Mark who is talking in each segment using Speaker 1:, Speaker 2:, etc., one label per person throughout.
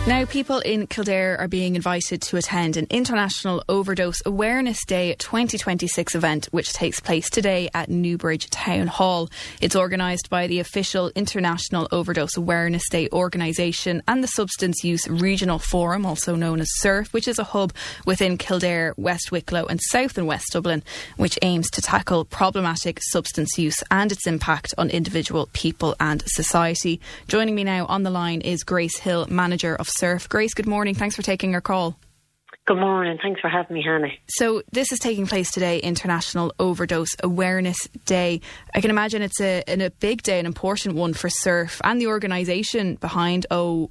Speaker 1: Now, people in Kildare are being invited to attend an International Overdose Awareness Day 2026 event, which takes place today at Newbridge Town Hall. It's organised by the official International Overdose Awareness Day organisation and the Substance Use Regional Forum, also known as SURF, which is a hub within Kildare, West Wicklow and South and West Dublin, which aims to tackle problematic substance use and its impact on individual people and society. Joining me now on the line is Grace Hill, Manager of SURF. Grace, good morning. Thanks for taking our call.
Speaker 2: Good morning. Thanks for having me, Hannah.
Speaker 1: So this is taking place today, International Overdose Awareness Day. I can imagine it's a big day, an important one for SURF and the organisation behind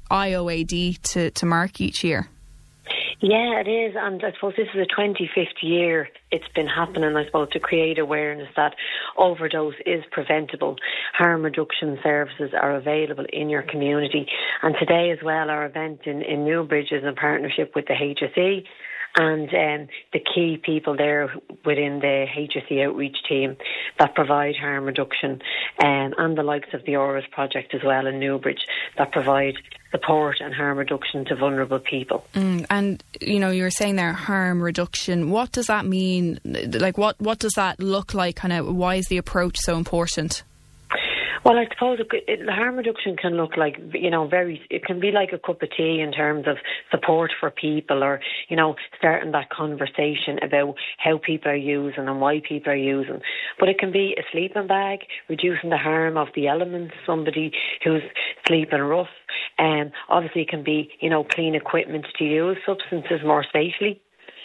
Speaker 1: IOAD to mark each year.
Speaker 2: Yeah, it is, and I suppose this is the 25th year it's been happening, I suppose, to create awareness that overdose is preventable. Harm reduction services are available in your community. And today as well, our event in Newbridge is in partnership with the HSE and the key people there within the HSE outreach team that provide harm reduction, and the likes of the Auras project as well in Newbridge that provide support and harm reduction to vulnerable people.
Speaker 1: And, you know, you were saying there, harm reduction. What does that mean? Like, what does that look like? Kind of, why is the approach so important?
Speaker 2: Well, I suppose the harm reduction can look like, you know, it can be like a cup of tea in terms of support for people, or, you know, starting that conversation about how people are using and why people are using. But it can be a sleeping bag, reducing the harm of the elements, somebody who's sleeping rough. Obviously it can be, you know, clean equipment to use substances more safely.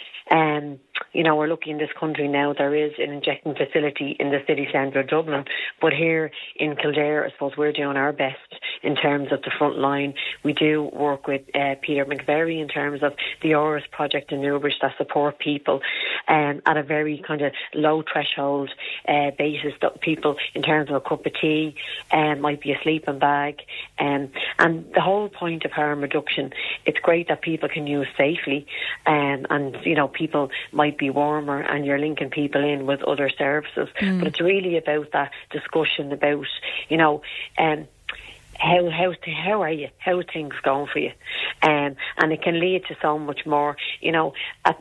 Speaker 2: You know, we're lucky in this country now, there is an injecting facility in the city centre of Dublin, but here in Kildare, I suppose we're doing our best in terms of the front line. We do work with Peter McVerry in terms of the Auras project in Newbridge that support people at a very kind of low threshold basis, that people, in terms of a cup of tea, might be a sleeping bag. And the whole point of harm reduction, it's great that people can use safely, and, you know, people might be warmer and you're linking people in with other services. But it's really about that discussion about, you know, how are you? How are things going for you? And it can lead to so much more, you know.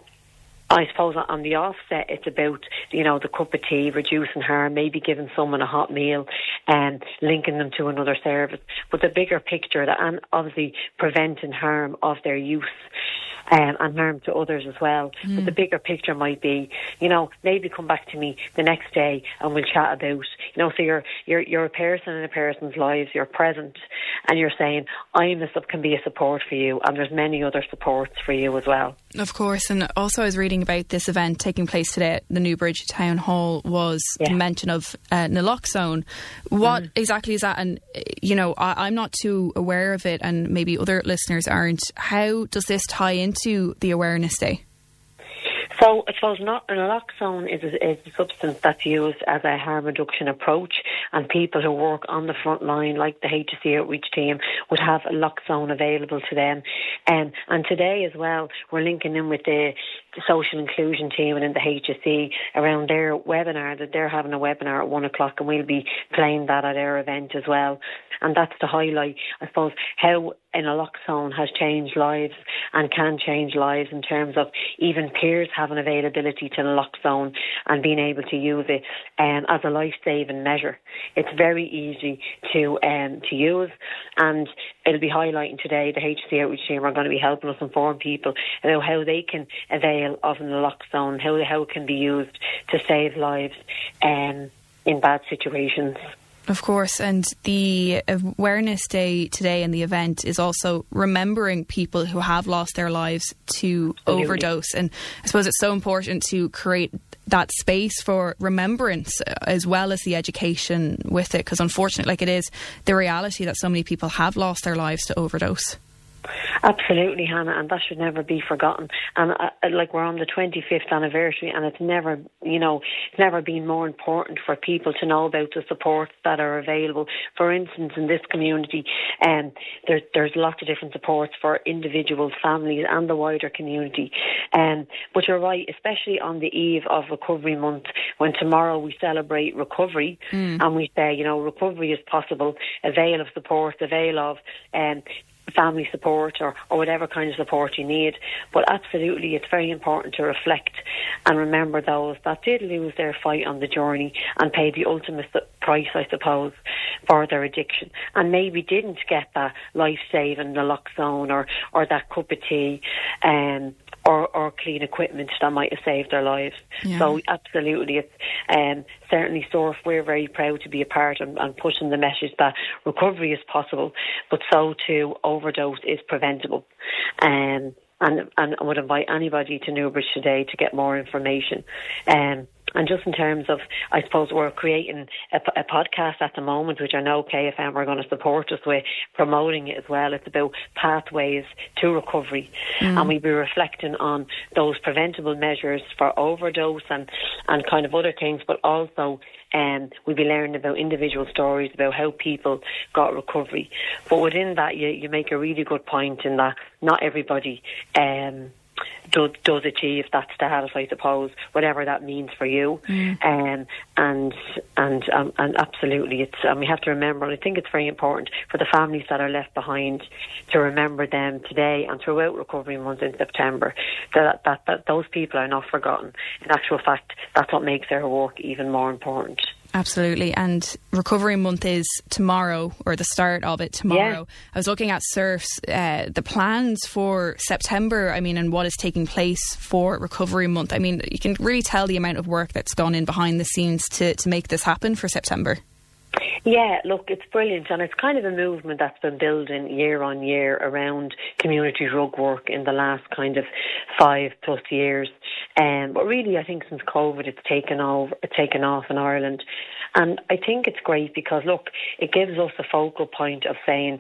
Speaker 2: I suppose on the offset, it's about, you know, the cup of tea, reducing harm, maybe giving someone a hot meal and linking them to another service. But the bigger picture, and obviously preventing harm of their use and harm to others as well. But the bigger picture might be, you know, maybe come back to me the next day and we'll chat about, you know, so you're a person in a person's lives, you're present, and you're saying, can be a support for you, and there's many other supports for you as well.
Speaker 1: Of course. And also I was reading about this event taking place today at the Newbridge Town Hall was the mention of naloxone. What exactly is that? And, you know, I'm not too aware of it, and maybe other listeners aren't. How does this tie into the Awareness Day?
Speaker 2: So I suppose naloxone is a substance that's used as a harm reduction approach, and people who work on the front line, like the HSE outreach team, would have naloxone available to them. And today as well, we're linking in with the social inclusion team and in the HSE around their webinar, that they're having a webinar at 1:00, and we'll be playing that at our event as well. And that's to highlight, I suppose, how naloxone has changed lives and can change lives in terms of even peers having availability to naloxone and being able to use it as a life-saving measure. It's very easy to use, and it'll be highlighting today. The HSE outreach team are going to be helping us inform people about how they can avail of naloxone, how it can be used to save lives in bad situations.
Speaker 1: Of course, and the Awareness Day today and the event is also remembering people who have lost their lives to overdose. And I suppose it's so important to create that space for remembrance as well as the education with it, because unfortunately, like, it is the reality that so many people have lost their lives to overdose.
Speaker 2: Absolutely, Hannah, and that should never be forgotten. And like, we're on the 25th anniversary, and it's never been more important for people to know about the supports that are available. For instance, in this community, there's lots of different supports for individuals, families, and the wider community. But you're right, especially on the eve of Recovery Month, when tomorrow we celebrate recovery, and we say, you know, recovery is possible. Avail of support, avail of family support or whatever kind of support you need. But absolutely, it's very important to reflect and remember those that did lose their fight on the journey and pay the ultimate price, I suppose, for their addiction, and maybe didn't get that life-saving naloxone or that cup of tea or clean equipment that might have saved their lives. Yeah. So absolutely, it's certainly SORF, we're very proud to be a part and pushing the message that recovery is possible, but so too overdose is preventable. And I would invite anybody to Newbridge today to get more information. And just in terms of, I suppose we're creating a podcast at the moment, which I know KFM are going to support us with promoting it as well. It's about pathways to recovery. And we'll be reflecting on those preventable measures for overdose and kind of other things, but also we'll be learning about individual stories about how people got recovery. But within that, you make a really good point in that not everybody does achieve that status, I suppose, whatever that means for you. And absolutely, we have to remember, and I think it's very important for the families that are left behind to remember them today and throughout Recovery Month in September, that those people are not forgotten. In actual fact, that's what makes their work even more important.
Speaker 1: Absolutely. And Recovery Month is tomorrow, or the start of it tomorrow. Yeah. I was looking at SORF's, the plans for September, and what is taking place for Recovery Month. You can really tell the amount of work that's gone in behind the scenes to make this happen for September.
Speaker 2: Yeah, look, it's brilliant, and it's kind of a movement that's been building year on year around community drug work in the last kind of 5+ years. But really, I think since COVID, it's taken off in Ireland, and I think it's great because, look, it gives us a focal point of saying,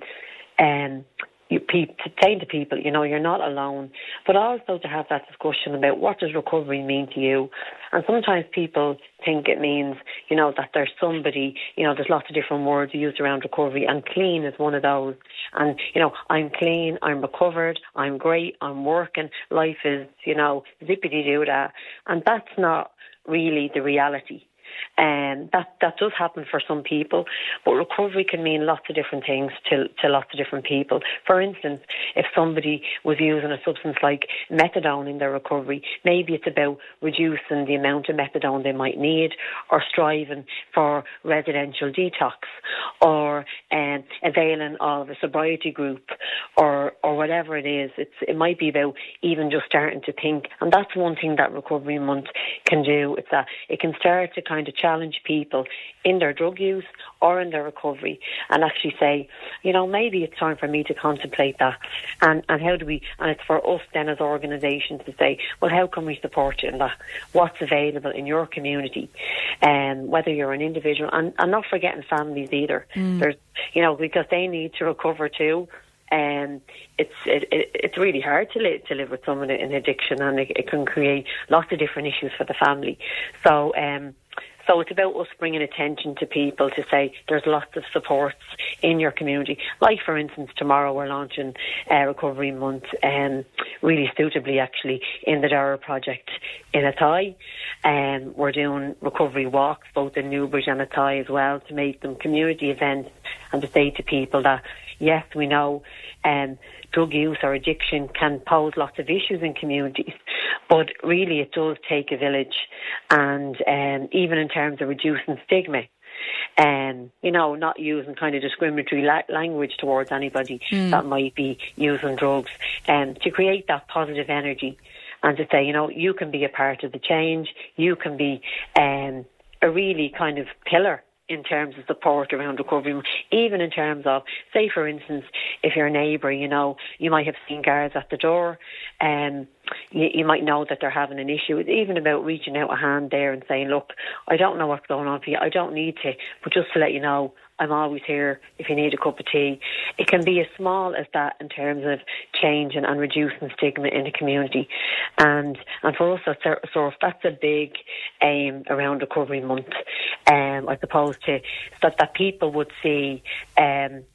Speaker 2: saying to people, you're not alone, but also to have that discussion about what does recovery mean to you. And sometimes people think it means, that there's somebody, there's lots of different words used around recovery, and clean is one of those. And, I'm clean, I'm recovered, I'm great, I'm working, life is, zippity-doo-dah. And that's not really the reality. That does happen for some people, but recovery can mean lots of different things to lots of different people. For instance, if somebody was using a substance like methadone in their recovery, maybe it's about reducing the amount of methadone they might need, or striving for residential detox, or availing of a sobriety group, or whatever it is. It might be about even just starting to think, and that's one thing that Recovery Month can do. It's that it can start to kind of challenge people in their drug use or in their recovery, and actually say, maybe it's time for me to contemplate that, and how do we, and it's for us then as organisations to say, well, how can we support you in that? What's available in your community, whether you're an individual, and not forgetting families either. There's, because they need to recover too. It's really hard to live with someone in addiction, and it can create lots of different issues for the family. So it's about us bringing attention to people to say there's lots of supports in your community. Like, for instance, tomorrow we're launching Recovery Month, really suitably actually, in the Dara Project in Athy. We're doing recovery walks both in Newbridge and Athy as well, to make them community events, and to say to people that, yes, we know drug use or addiction can pose lots of issues in communities, but really it does take a village, and even in terms of reducing stigma, not using kind of discriminatory language towards anybody that might be using drugs, to create that positive energy, and to say, you can be a part of the change, you can be a really kind of pillar in terms of support around recovery, even in terms of, say, for instance, if your neighbour, you might have seen guards at the door, you might know that they're having an issue. It's even about reaching out a hand there and saying, look, I don't know what's going on for you, I don't need to, but just to let you know, I'm always here if you need a cup of tea. It can be as small as that in terms of changing and reducing stigma in the community. And for us at SORF, that's a big aim around Recovery Month, I suppose, that people would see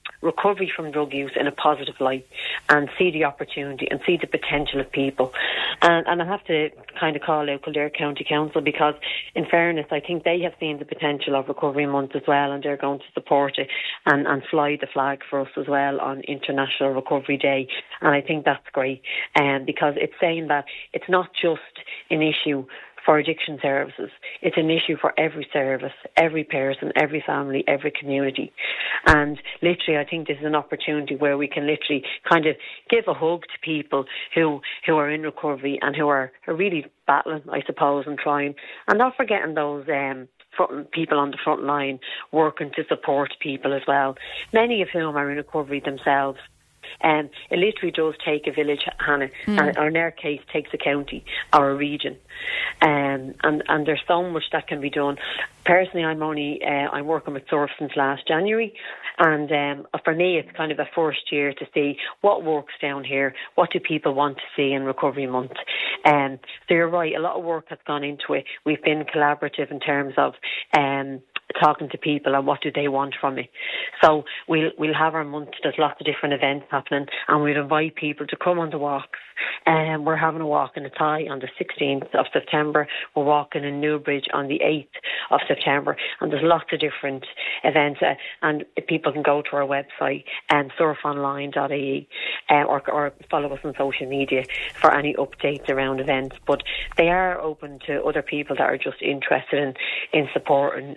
Speaker 2: recovery from drug use in a positive light, and see the opportunity and see the potential of people. And I have to kind of call out Kildare County Council, because in fairness I think they have seen the potential of Recovery Month as well, and they're going to support it and fly the flag for us as well on International Recovery Day. And I think that's great, because it's saying that it's not just an issue for addiction services. It's an issue for every service, every person, every family, every community. And literally, I think this is an opportunity where we can literally kind of give a hug to people who are in recovery and who are really battling, I suppose, and trying. And not forgetting those people on the front line working to support people as well, many of whom are in recovery themselves. It literally does take a village, Hannah, or in our case takes a county or a region, and there's so much that can be done. Personally, I'm working with SURF since last January, and for me it's kind of a first year to see what works down here, what do people want to see in Recovery Month. So you're right, a lot of work has gone into it. We've been collaborative in terms of talking to people and what do they want from it. So we'll have our month. There's lots of different events happening, and we'll invite people to come on the walks. We're having a walk in Athy on the 16th of September. We're walking in Newbridge on the 8th of September, and there's lots of different events. And people can go to our website, surfonline.ie, or follow us on social media for any updates around events. But they are open to other people that are just interested in supporting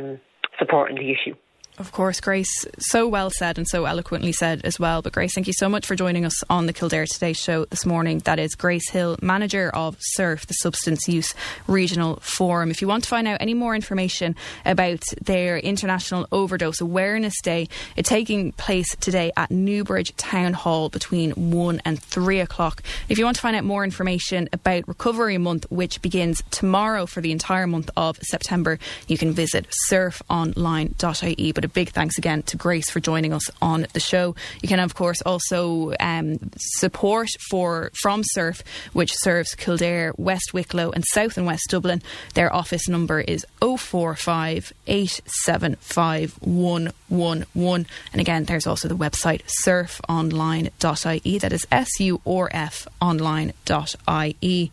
Speaker 2: the issue.
Speaker 1: Of course, Grace, so well said and so eloquently said as well. But Grace, thank you so much for joining us on the Kildare Today show this morning. That is Grace Hill, manager of SURF, the Substance Use Regional Forum. If you want to find out any more information about their International Overdose Awareness Day, it's taking place today at Newbridge Town Hall between 1 and 3 o'clock. If you want to find out more information about Recovery Month, which begins tomorrow for the entire month of September, you can visit surfonline.ie. But a big thanks again to Grace for joining us on the show. You can, of course, also support from SURF, which serves Kildare, West Wicklow and South and West Dublin. Their office number is 045 875 111. And again, there's also the website surfonline.ie. That is SURF online.ie.